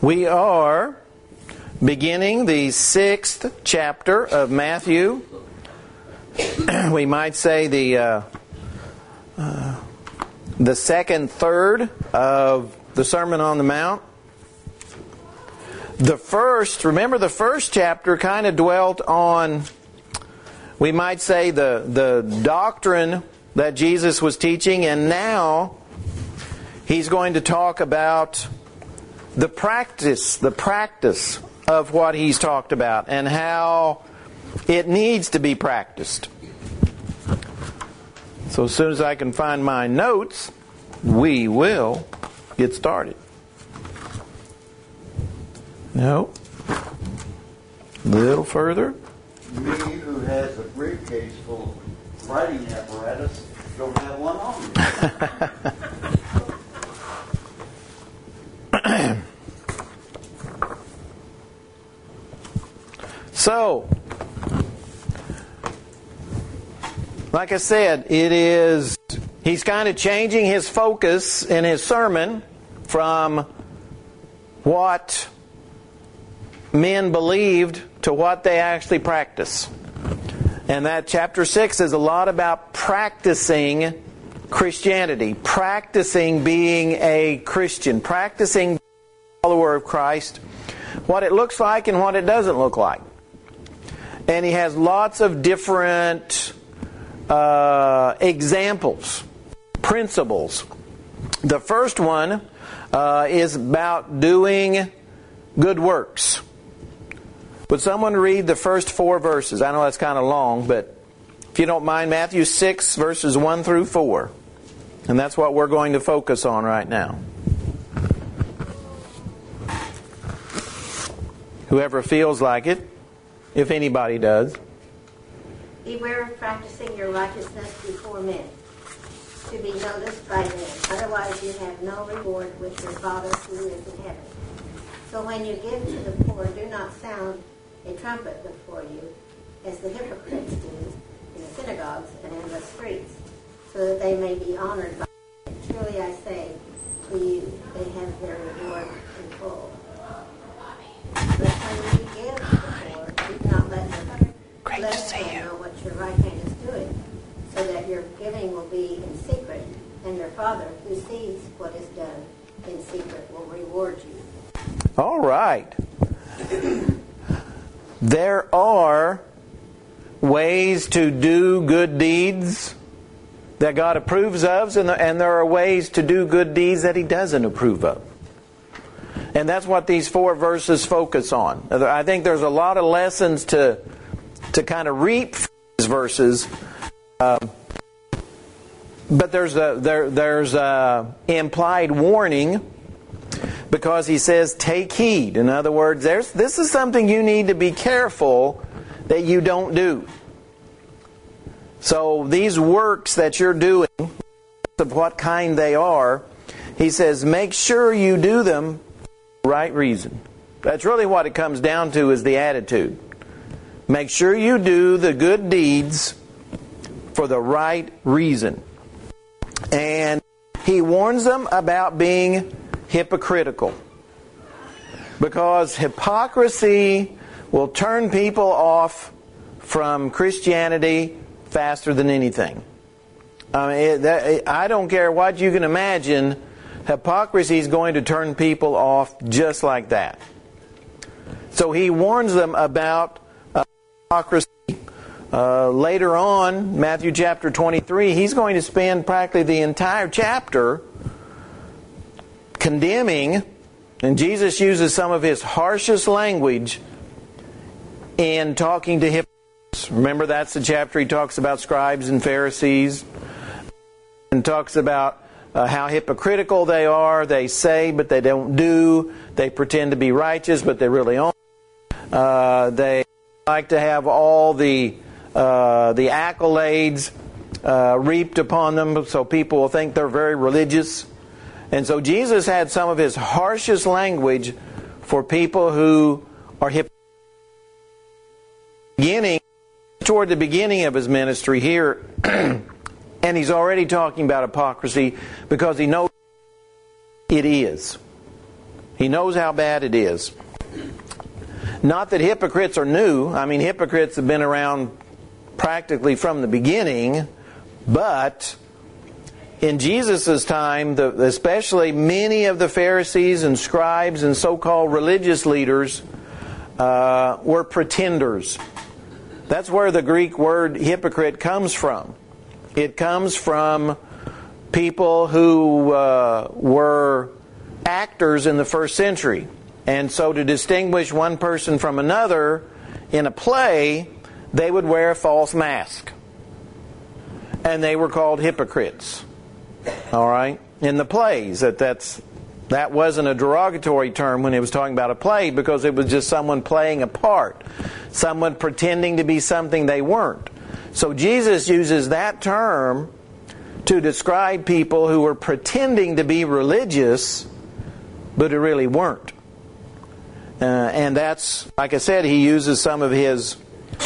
We are beginning the 6th chapter of Matthew. We might say the second third of the Sermon on the Mount. The first chapter kind of dwelt on, we might say, the doctrine that Jesus was teaching, and now he's going to talk about the practice of what he's talked about and how it needs to be practiced. So as soon as I can find my notes, we will get started. No. A little further. Me, who has a briefcase full of writing apparatus, don't have one on me. So, like I said, he's kind of changing his focus in his sermon from what men believed to what they actually practice. And that chapter 6 is a lot about practicing Christianity, practicing being a Christian, practicing being a follower of Christ, what it looks like and what it doesn't look like. And he has lots of different examples, principles. The first one is about doing good works. Would someone read the first 4 verses? I know that's kind of long, but if you don't mind, Matthew 6, verses 1 through 4. And that's what we're going to focus on right now. Whoever feels like it, if anybody does. Beware of practicing your righteousness before men, to be noticed by men. Otherwise you have no reward with your Father who is in heaven. So when you give to the poor, do not sound a trumpet before you, as the hypocrites do in the synagogues and in the streets, so that they may be honored by men. Truly I say to you, they have their reward in full. But when you give to the poor, do not let your left hand know what your right hand is doing, so that your giving will be in secret, and your Father who sees what is done in secret will reward you. All right. There are ways to do good deeds that God approves of, and there are ways to do good deeds that He doesn't approve of. And that's what these 4 verses focus on. I think there's a lot of lessons to kind of reap from these verses, but there's a implied warning, because he says, take heed. In other words, this is something you need to be careful that you don't do. So these works that you're doing, of what kind they are, he says, make sure you do them for the right reason. That's really what it comes down to, is the attitude. Make sure you do the good deeds for the right reason. And he warns them about being hypocritical, because hypocrisy will turn people off from Christianity faster than anything. I don't care what you can imagine, hypocrisy is going to turn people off just like that. So he warns them about hypocrisy. Later on, Matthew chapter 23, he's going to spend practically the entire chapter condemning, and Jesus uses some of his harshest language in talking to hypocrites. Remember, that's the chapter he talks about scribes and Pharisees, and talks about how hypocritical they are. They say, but they don't do. They pretend to be righteous, but they really aren't. They like to have all the accolades reaped upon them, so people will think they're very religious. And so Jesus had some of his harshest language for people who are hypocrites. Toward the beginning of his ministry here, and he's already talking about hypocrisy because he knows it is. He knows how bad it is. Not that hypocrites are new. I mean, hypocrites have been around practically from the beginning, but in Jesus' time, especially many of the Pharisees and scribes and so-called religious leaders were pretenders. That's where the Greek word hypocrite comes from. It comes from people who were actors in the first century. And so to distinguish one person from another in a play, they would wear a false mask. And they were called hypocrites. All right? In the plays, that wasn't a derogatory term when it was talking about a play, because it was just someone playing a part. Someone pretending to be something they weren't. So Jesus uses that term to describe people who were pretending to be religious, but who really weren't. And that's, like I said, he uses some of his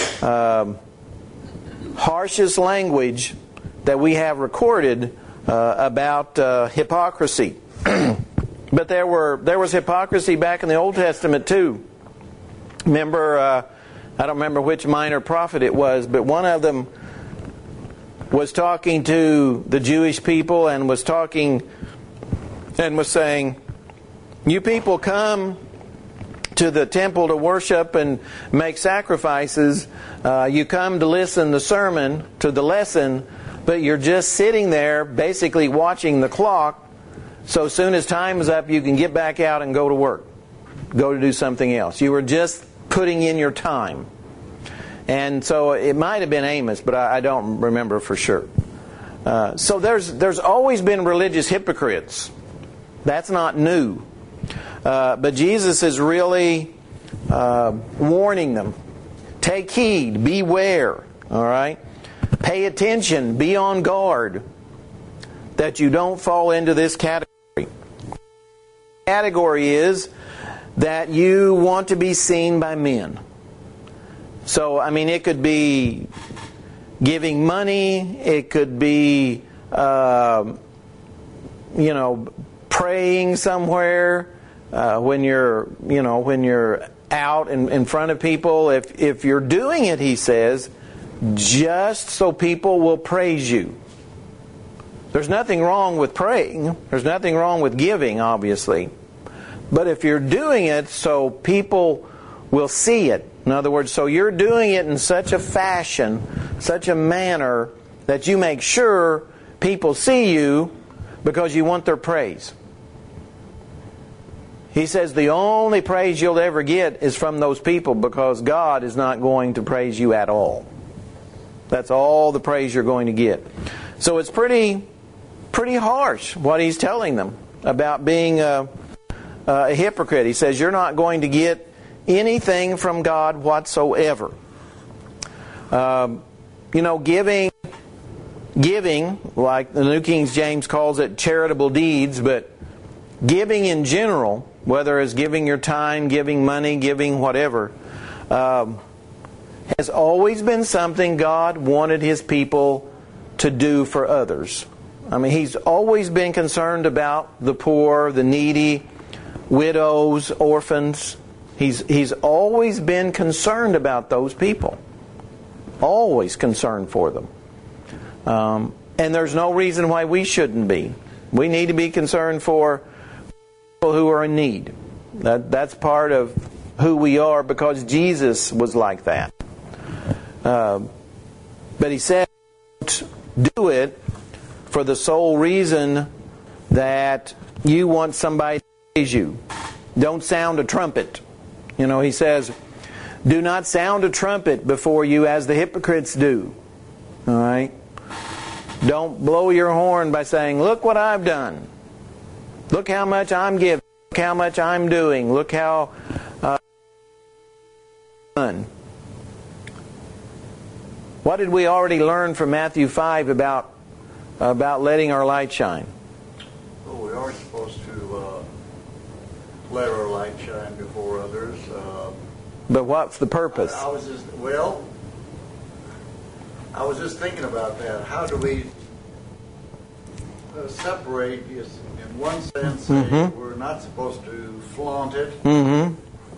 harshest language that we have recorded about hypocrisy. But there was hypocrisy back in the Old Testament too. Remember, I don't remember which minor prophet it was, but one of them was talking to the Jewish people and was saying, "You people come to the temple to worship and make sacrifices. You come to listen to the lesson, but you're just sitting there basically watching the clock. So as soon as time is up, you can get back out and go to work. Go to do something else. You were just putting in your time." And so it might have been Amos, but I don't remember for sure. So there's always been religious hypocrites. That's not new. But Jesus is really warning them. Take heed, beware, all right? Pay attention, be on guard, that you don't fall into this category. The category is that you want to be seen by men. So, I mean, it could be giving money, it could be, praying somewhere, when you're out in front of people. If you're doing it, he says, just so people will praise you. There's nothing wrong with praying. There's nothing wrong with giving, obviously. But if you're doing it so people will see it, in other words, so you're doing it in such a fashion, such a manner, that you make sure people see you because you want their praise. He says the only praise you'll ever get is from those people, because God is not going to praise you at all. That's all the praise you're going to get. So it's pretty harsh what he's telling them about being a hypocrite. He says you're not going to get anything from God whatsoever. Giving, like the New King James calls it charitable deeds, but giving in general, whether it's giving your time, giving money, giving whatever, has always been something God wanted His people to do for others. I mean, He's always been concerned about the poor, the needy, widows, orphans. He's always been concerned about those people. Always concerned for them. And there's no reason why we shouldn't be. We need to be concerned for people who are in need. That's part of who we are, because Jesus was like that. But he said, don't do it for the sole reason that you want somebody to praise you. Don't sound a trumpet. He says, do not sound a trumpet before you as the hypocrites do. All right? Don't blow your horn by saying, look what I've done. Look how much I'm giving. Look how much I'm doing. Look how done. What did we already learn from Matthew 5 about letting our light shine? Well, we are supposed to let our light shine before others. But what's the purpose? I was just thinking about that. How do we separate is, in one sense, Mm-hmm. we're not supposed to flaunt it, Mm-hmm.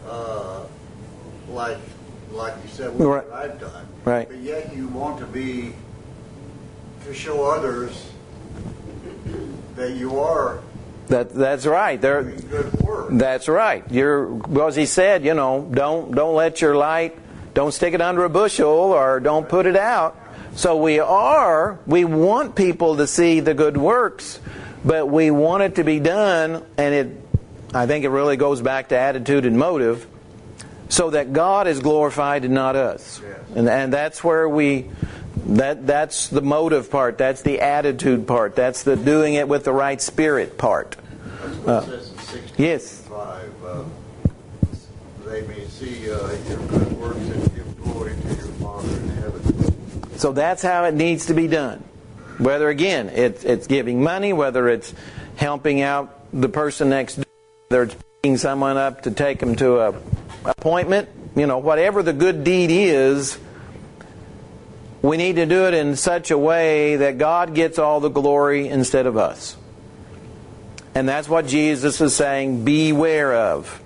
like you said, Right. what I've done. Right. But yet you want to show others that you are That's right. doing good work. That's right. Because he said, don't let your light, don't stick it under a bushel or don't put it out. So we want people to see the good works, but we want it to be done, and I think it really goes back to attitude and motive, so that God is glorified and not us. Yes. And that's where that's the motive part, that's the attitude part, that's the doing it with the right spirit part. That's what it says in 65. Yes. They may see your good works and give glory to your Father in heaven. So that's how it needs to be done. Whether, again, it's giving money, whether it's helping out the person next door, whether it's picking someone up to take them to a appointment, whatever the good deed is, we need to do it in such a way that God gets all the glory instead of us. And that's what Jesus is saying, beware of,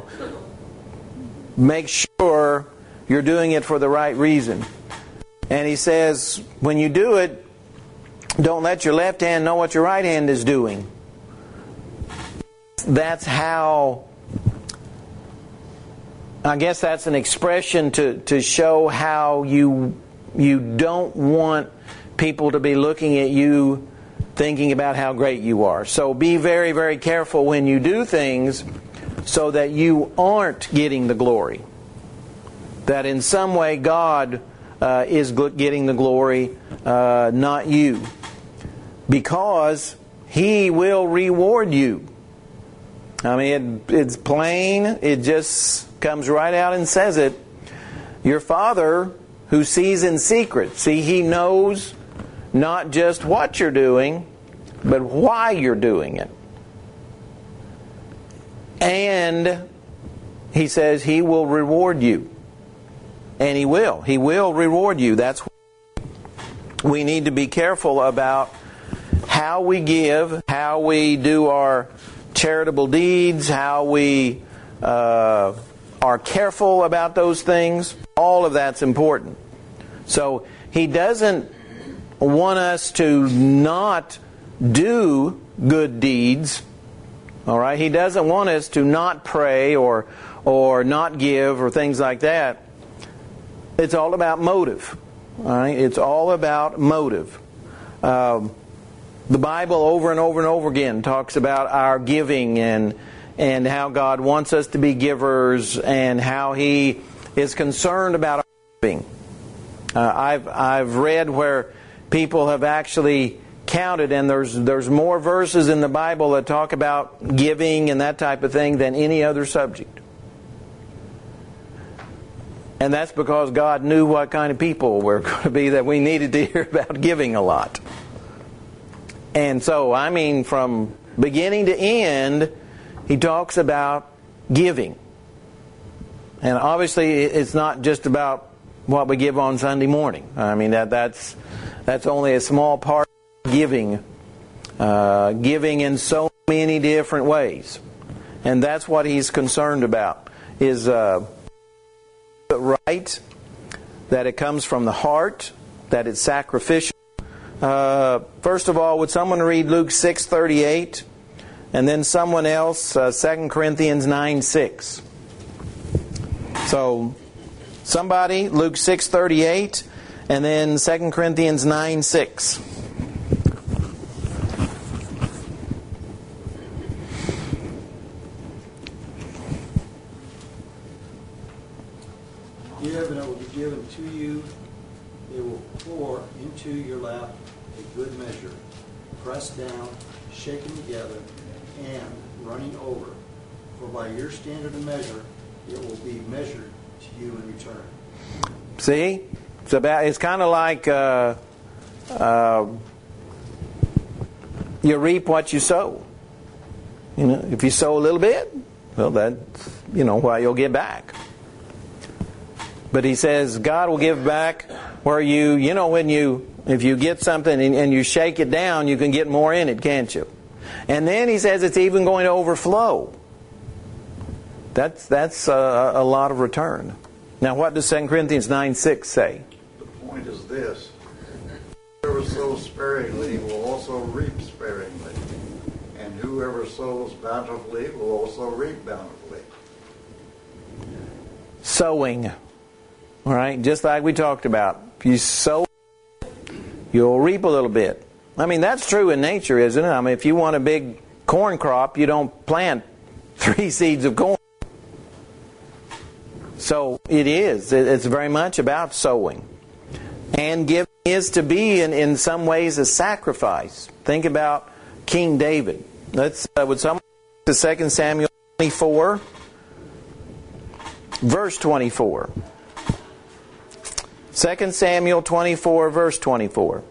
Make sure you're doing it for the right reason. And he says, when you do it, don't let your left hand know what your right hand is doing. That's how, I guess that's an expression to show how you don't want people to be looking at you thinking about how great you are. So be very, very careful when you do things so that you aren't getting the glory. That in some way God is getting the glory, not you. Because He will reward you. I mean, it's plain. It just comes right out and says it. Your Father who sees in secret. See, He knows not just what you're doing, but why you're doing it. And He says He will reward you. And He will. He will reward you. That's why we need to be careful about how we give, how we do our charitable deeds, how we are careful about those things. All of that's important. So He doesn't want us to not do good deeds. All right? He doesn't want us to not pray or not give or things like that. It's all about motive. All right? It's all about motive. The Bible over and over and over again talks about our giving and how God wants us to be givers and how He is concerned about our giving. I've read where people have actually counted, and there's more verses in the Bible that talk about giving and that type of thing than any other subject. And that's because God knew what kind of people we're going to be that we needed to hear about giving a lot. And so, I mean, from beginning to end, He talks about giving. And obviously, it's not just about what we give on Sunday morning. I mean, that's only a small part of giving. Giving in so many different ways. And that's what He's concerned about, is right, that it comes from the heart, that it's sacrificial. First of all, would someone read Luke 6:38, and then someone else 2 Corinthians 9:6. So somebody Luke 6:38, and then 2 Corinthians 9:6. Give, and it will be given to you. It will pour into your lap a good measure, pressed down, shaken together, and running over. For by your standard of measure, it will be measured to you in return. See? It's kind of like you reap what you sow. If you sow a little bit, well, that's what you'll get back. But he says God will give back where if you get something and you shake it down, you can get more in it, can't you? And then he says it's even going to overflow. That's a lot of return. Now what does 2 Corinthians 9:6 say? The point is this: whoever sows sparingly will also reap sparingly, and whoever sows bountifully will also reap bountifully. Sowing. All right, just like we talked about. If you sow, you'll reap a little bit. I mean, that's true in nature, isn't it? I mean, if you want a big corn crop, you don't plant 3 seeds of corn. So it is. It's very much about sowing. And giving is to be, in some ways, a sacrifice. Think about King David. Would someone to 2 Samuel 24, verse 24. 2 Samuel 24, verse 24.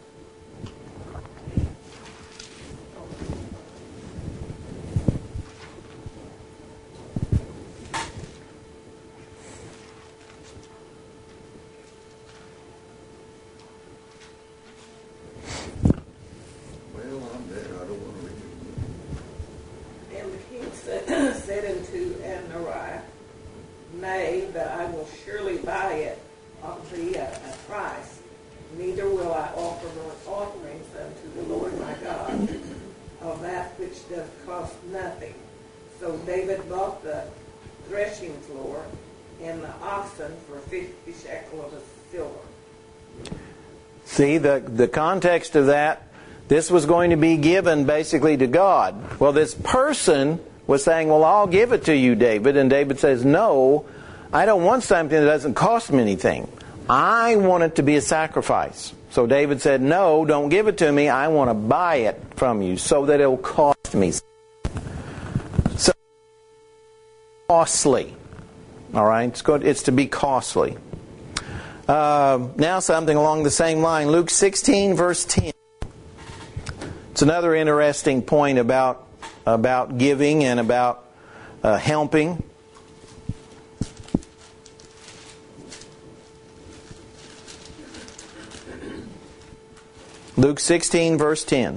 Said unto Adoniram, Nay, but I will surely buy it of thee at a price. Neither will I offer burnt offerings unto the Lord my God of that which doth cost nothing. So David bought the threshing floor and the oxen for 50 shekels of silver. See, the context of that, this was going to be given basically to God. Well, this person was saying, well, I'll give it to you, David. And David says, no, I don't want something that doesn't cost me anything. I want it to be a sacrifice. So David said, no, don't give it to me. I want to buy it from you so that it will cost me. So, costly. All right? It's to be costly. Now something along the same line. Luke 16, verse 10. It's another interesting point about giving and about helping. Luke 16, verse 10.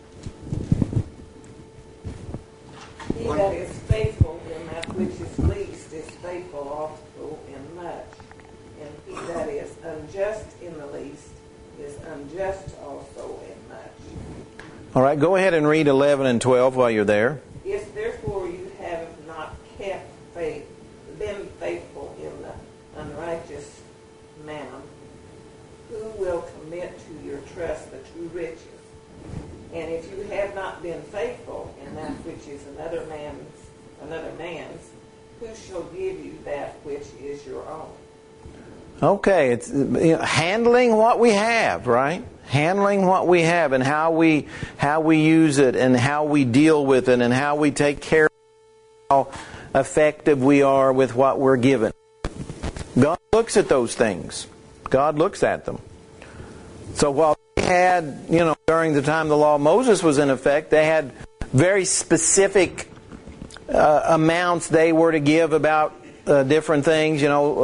He that is faithful in that which is least is faithful also in much. And he that is unjust in the least is unjust also in much. All right, go ahead and read 11 and 12 while you're there. If therefore you have not kept faith, been faithful in the unrighteous mammon, who will commit to your trust the true riches? And if you have not been faithful in that which is another man's, who shall give you that which is your own? Okay, it's handling what we have, right? Handling what we have and how we use it and how we deal with it and how we take care of it, how effective we are with what we're given. God looks at those things. God looks at them. So while they had, during the time the law of Moses was in effect, they had very specific amounts they were to give about different things,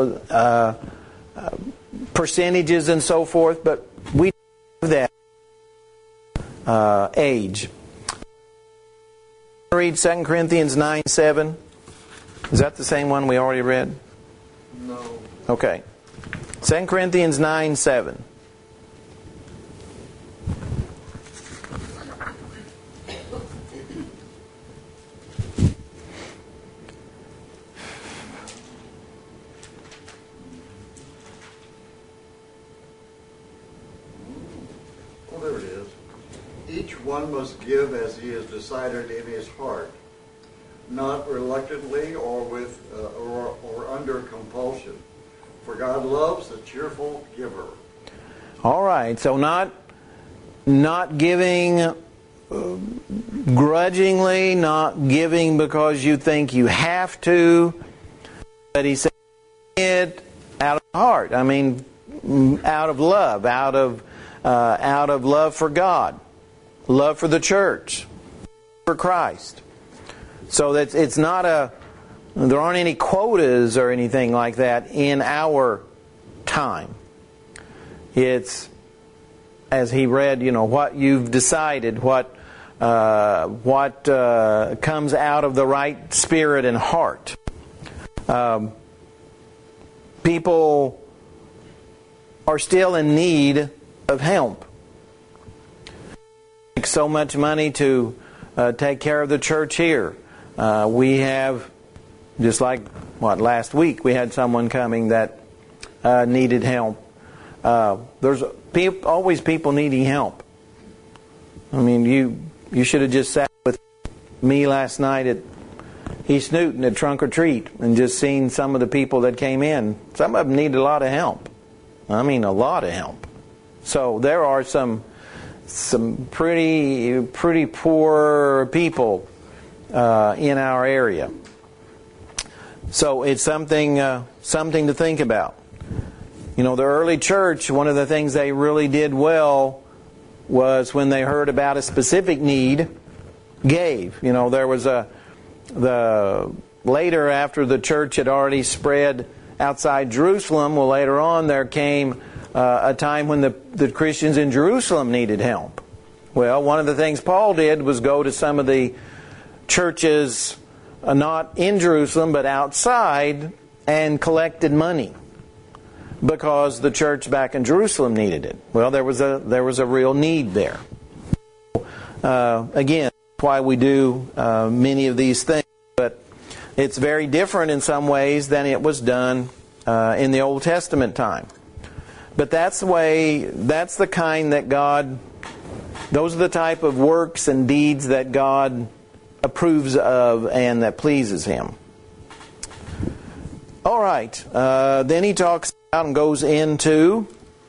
percentages and so forth, but we don't have that age. Read 2 Corinthians 9:7. Is that the same one we already read? No. Okay. 2 Corinthians 9:7. Well, there it is. Each one must give as he has decided in his heart, not reluctantly or with or under compulsion. For God loves a cheerful giver. All right, so not giving grudgingly, not giving because you think you have to, but he said it out of the heart. I mean, out of love, out of love for God, love for the church, for Christ. So that it's not a There aren't any quotas or anything like that in our time. It's, as he read, what you've decided, what comes out of the right spirit and heart. People are still in need of help. It takes so much money to take care of the church here. We have, just like last week, we had someone coming that needed help. There's always people needing help. I mean, you should have just sat with me last night at East Newton at Trunk or Treat and just seen some of the people that came in. Some of them need a lot of help. I mean, a lot of help. So there are some pretty poor people in our area. So it's something to think about. The early church, one of the things they really did well was when they heard about a specific need, gave. There was later, after the church had already spread outside Jerusalem, later on there came a time when the Christians in Jerusalem needed help. Well, one of the things Paul did was go to some of the churches not in Jerusalem but outside and collected money, because the church back in Jerusalem needed it. Well, there was a real need there. Again, that's why we do many of these things, but it's very different in some ways than it was done in the Old Testament time. But that's the kind that God, those are the type of works and deeds that God approves of and that pleases Him. All right, then he talks about and goes into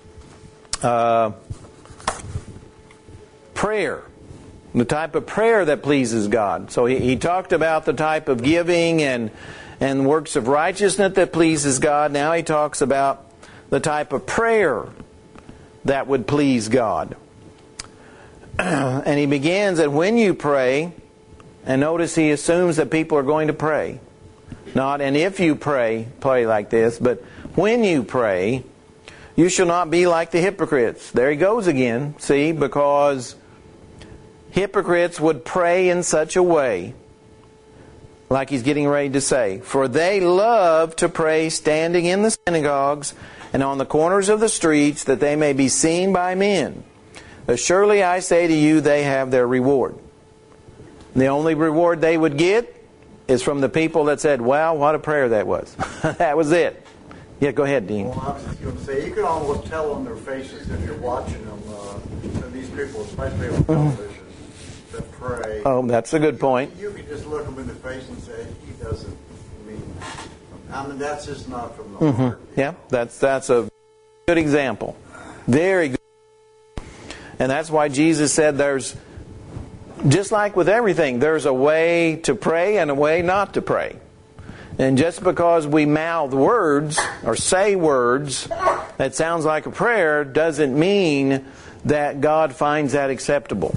prayer, the type of prayer that pleases God. So he talked about the type of giving and works of righteousness that pleases God. Now he talks about the type of prayer that would please God. And he begins that when you pray, and notice he assumes that people are going to pray. Not, and if you pray like this, but when you pray, you shall not be like the hypocrites. There he goes again, see, because hypocrites would pray in such a way, like he's getting ready to say, for they love to pray standing in the synagogues and on the corners of the streets, that they may be seen by men. Surely I say to you, they have their reward. The only reward they would get is from the people that said, wow, what a prayer that was. That was it. Yeah, go ahead, Dean. Well, I was just going to say, you can almost tell on their faces if you're watching them, these people, especially on television, that pray. Oh, that's a good point. You can just look them in the face and say, he doesn't mean, that's just not from the heart. Yeah, that's a good example. Very good. And that's why Jesus said there's, just like with everything, there's a way to pray and a way not to pray. And just because we mouth words or say words that sounds like a prayer doesn't mean that God finds that acceptable.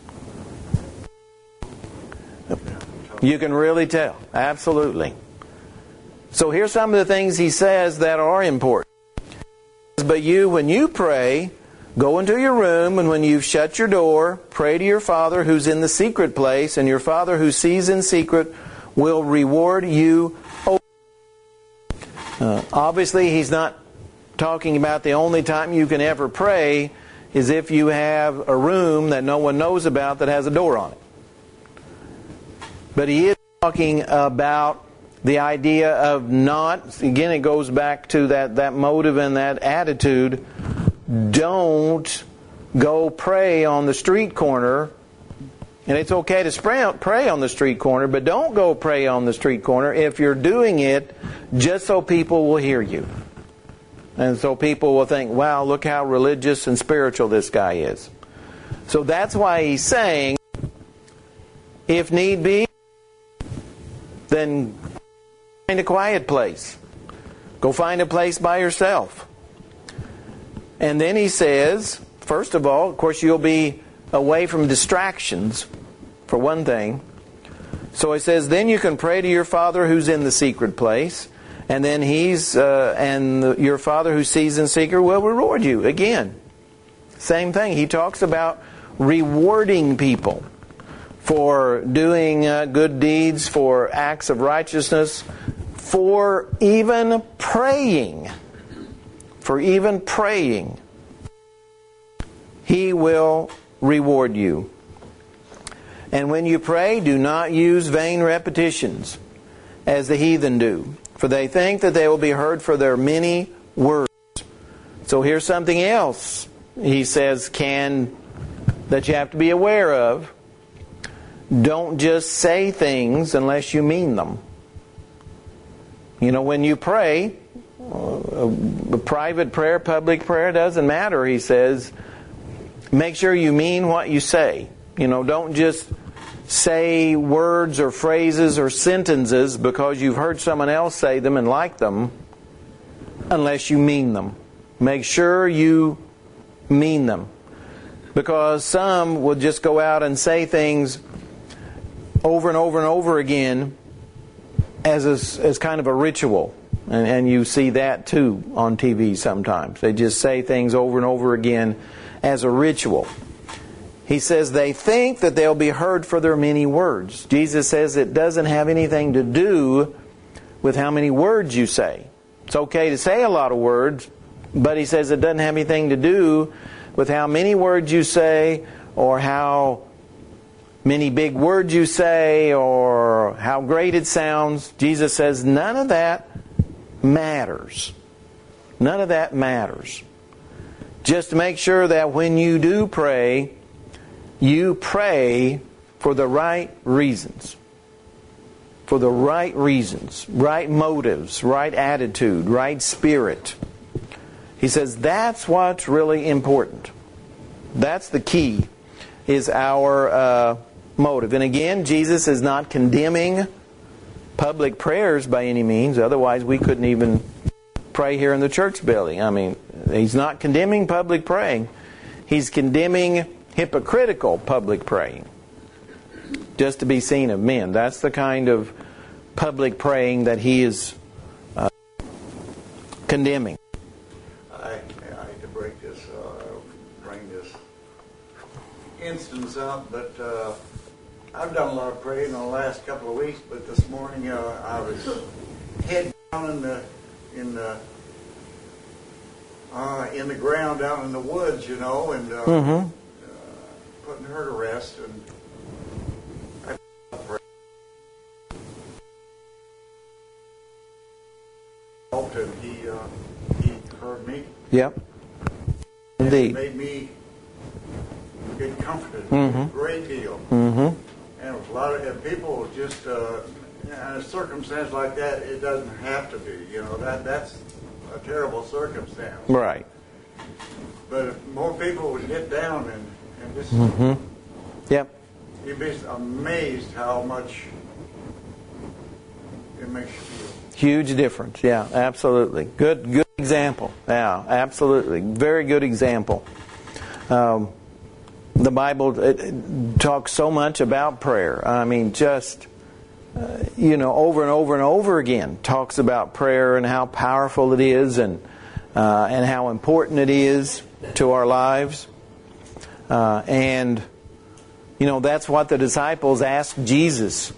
You can really tell. Absolutely. So here's some of the things he says that are important. But you, when you pray, go into your room, and when you've shut your door, pray to your Father who's in the secret place, and your Father who sees in secret will reward you openly. Obviously, he's not talking about the only time you can ever pray is if you have a room that no one knows about that has a door on it. But he is talking about the idea of not, again it goes back to that motive and that attitude. Don't go pray on the street corner. And it's okay to pray on the street corner, but don't go pray on the street corner if you're doing it just so people will hear you. And so people will think, wow, look how religious and spiritual this guy is. So that's why he's saying, if need be, then find a quiet place. Go find a place by yourself. And then he says, first of all, of course, you'll be away from distractions, for one thing. So it says, then you can pray to your Father who's in the secret place, and then your Father who sees in secret will reward you. Again, same thing. He talks about rewarding people for doing good deeds, for acts of righteousness, for even praying. For even praying. He will reward you. And when you pray, do not use vain repetitions, as the heathen do, for they think that they will be heard for their many words. So here's something else he says that you have to be aware of. Don't just say things unless you mean them. You know, when you pray, private prayer, public prayer, doesn't matter, he says. Make sure you mean what you say. You know, don't just say words or phrases or sentences because you've heard someone else say them and like them unless you mean them. Make sure you mean them. Because some will just go out and say things over and over and over again as kind of a ritual. And you see that too on TV sometimes. They just say things over and over again as a ritual. He says they think that they'll be heard for their many words. Jesus says it doesn't have anything to do with how many words you say. It's okay to say a lot of words, but he says it doesn't have anything to do with how many words you say or how many big words you say or how great it sounds. Jesus says none of that matters. None of that matters. Just make sure that when you do pray, you pray for the right reasons. For the right reasons, right motives, right attitude, right spirit. He says that's what's really important. That's the key, is our motive. And again, Jesus is not condemning public prayers by any means. Otherwise, we couldn't even pray here in the church building. I mean, He's not condemning public praying. He's condemning hypocritical public praying, just to be seen of men. That's the kind of public praying that he is condemning. I hate to bring this instance up, but I've done a lot of praying in the last couple of weeks. But this morning I was head down in the ground down in the woods, and putting her to rest, and I prayed. And he heard me. Yep. Indeed. It made me get comforted a great deal. Mm-hmm. And a lot of people just in a circumstance like that, it doesn't have to be. That's a terrible circumstance. Right. But if more people would get down and just, Yep. you'd be amazed how much it makes you feel. Huge difference. Yeah, absolutely. Good example. Yeah, absolutely. Very good example. The Bible talks so much about prayer. I mean, just over and over and over again talks about prayer and how powerful it is and how important it is to our lives. And that's what the disciples asked Jesus.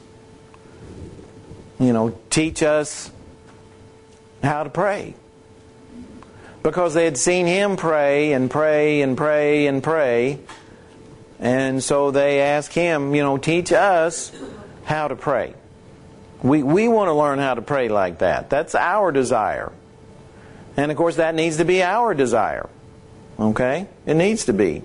Teach us how to pray. Because they had seen Him pray and pray and pray and pray. And so they asked Him, teach us how to pray. We want to learn how to pray like that. That's our desire. And of course that needs to be our desire. Okay? It needs to be.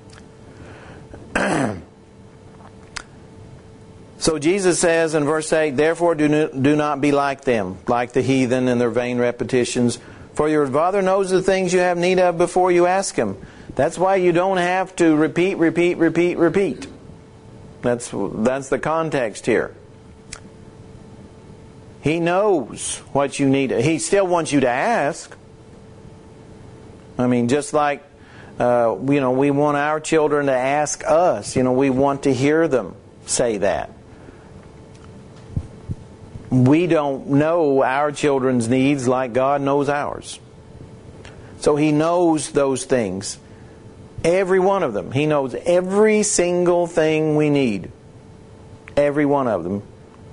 So Jesus says in verse 8, therefore do not be like them, like the heathen and their vain repetitions, for your Father knows the things you have need of before you ask Him. That's why you don't have to repeat. That's the context here. He knows what you need. He still wants you to ask. I mean, just like we want our children to ask us. We want to hear them say that. we don't know our children's needs like God knows ours. So He knows those things. Every one of them. He knows every single thing we need. Every one of them.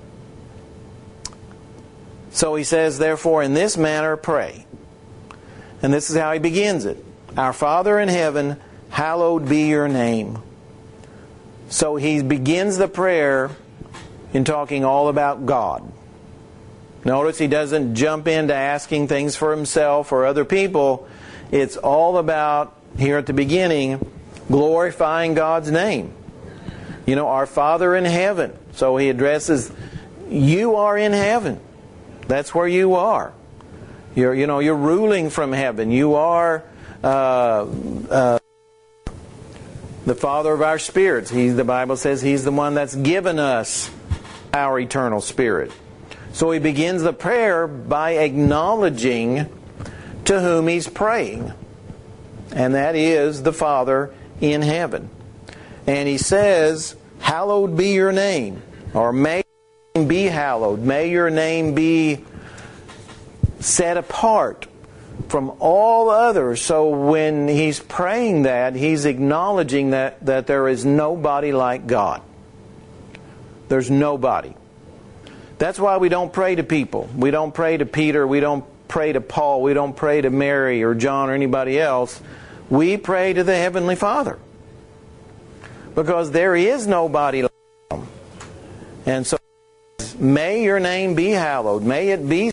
So He says, therefore, in this manner pray. And this is how He begins it. Our Father in heaven, hallowed be your name. So He begins the prayer in talking all about God. Notice He doesn't jump into asking things for Himself or other people. It's all about, here at the beginning, glorifying God's name. You know, our Father in heaven. So He addresses, you are in heaven. That's where you are. You're ruling from heaven. You are the Father of our spirits. The Bible says He's the one that's given us our eternal spirit. So He begins the prayer by acknowledging to whom He's praying. And that is the Father in heaven. And He says, hallowed be your name. Or may your name be hallowed. May your name be set apart from all others. So when He's praying that, He's acknowledging that there is nobody like God. There's nobody. That's why we don't pray to people. We don't pray to Peter. We don't pray to Paul. We don't pray to Mary or John or anybody else. We pray to the Heavenly Father. Because there is nobody like Him. And so, may your name be hallowed. May it be.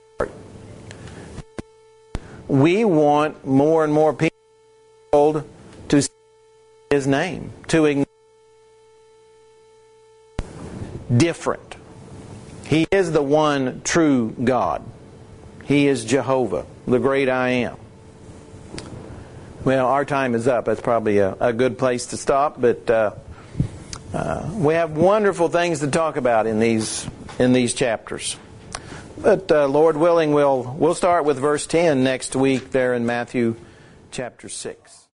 We want more and more people to see His name, to acknowledge different. He is the one true God. He is Jehovah, the great I am. Well, our time is up. That's probably a good place to stop, but we have wonderful things to talk about in these chapters. But Lord willing, we'll start with verse 10 next week there in Matthew chapter 6.